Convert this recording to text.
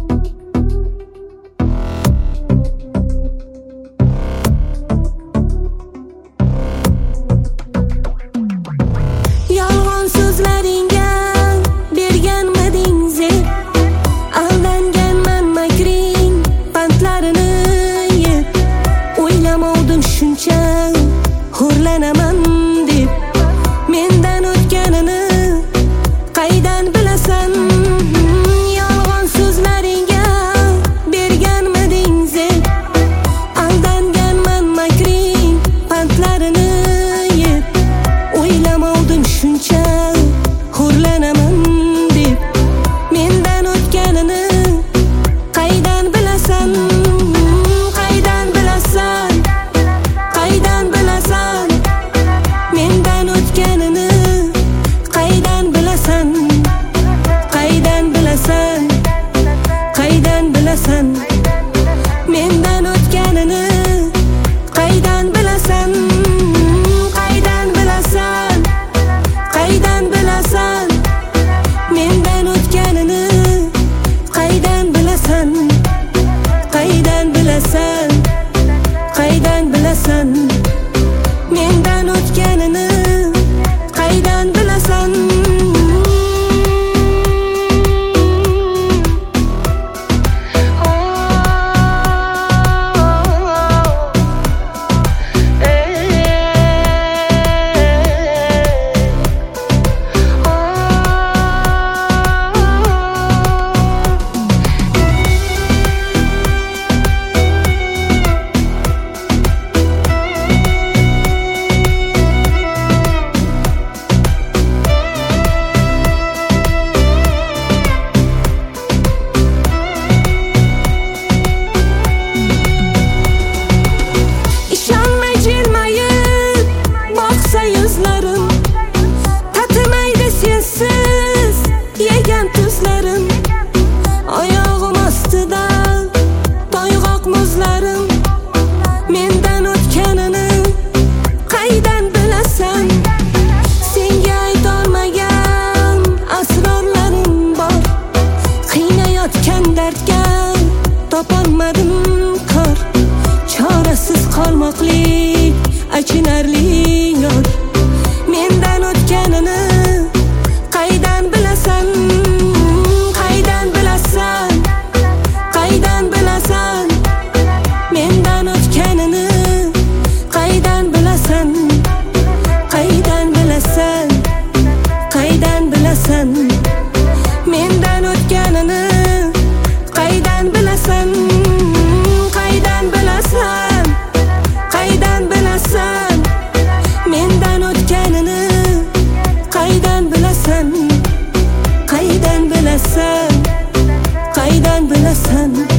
Yolg'on so'zlaringga berganmiding zeb, aldanganman makring pantlarini yeb, o'ylamovdim shuncha xo'rlanaman deb. Mendan o'tganini qaydan bilasan? Yolg'on so'zlaringga berganmiding zeb, aldanganman makring pantlarini yeb, o'ylamovdim shuncha xo'rlanaman deb. Mendan o'tganini qaydan bilasan? Qaydan bilasan? Qaydan bilasan? Mendan o'tganini qaydan bilasan? Qaydan bilasan? Qaydan bilasan? Mendan o'tganini qaydan bilasan? Qaydan bilasan? Qaydan bilasan? Mendan o'tganini qaydan bilasan? Qaydan bilasan? Qaydan bilasan? Mendan o'tganini qaydan bilasan? İşonmay jilmayib boqsa yuzlarim, tatimaydi sensiz yegan tuzlarim. Oyog'im ostida toyg'oq muzlarim. Mendan o'tganini qaydan bilasan? Senga aytolmagan asrorlarim bor, qiynayotgan dardga topolmadim kor. Chorasiz qolmoqlik achinarli yor. Mendan o'tganini qaydan bilasan? Qaydan bilasan? Qaydan bilasan? Mendan o'tganini qaydan bilasan? Qaydan bilasan? Qaydan bilasan? Mendan o'tganini qaydan bilasan? Qaydan bilasan? Qaydan bilasan? Mendan o'tganini qaydan bilasan? Qaydan bilasan? Qaydan bilasan?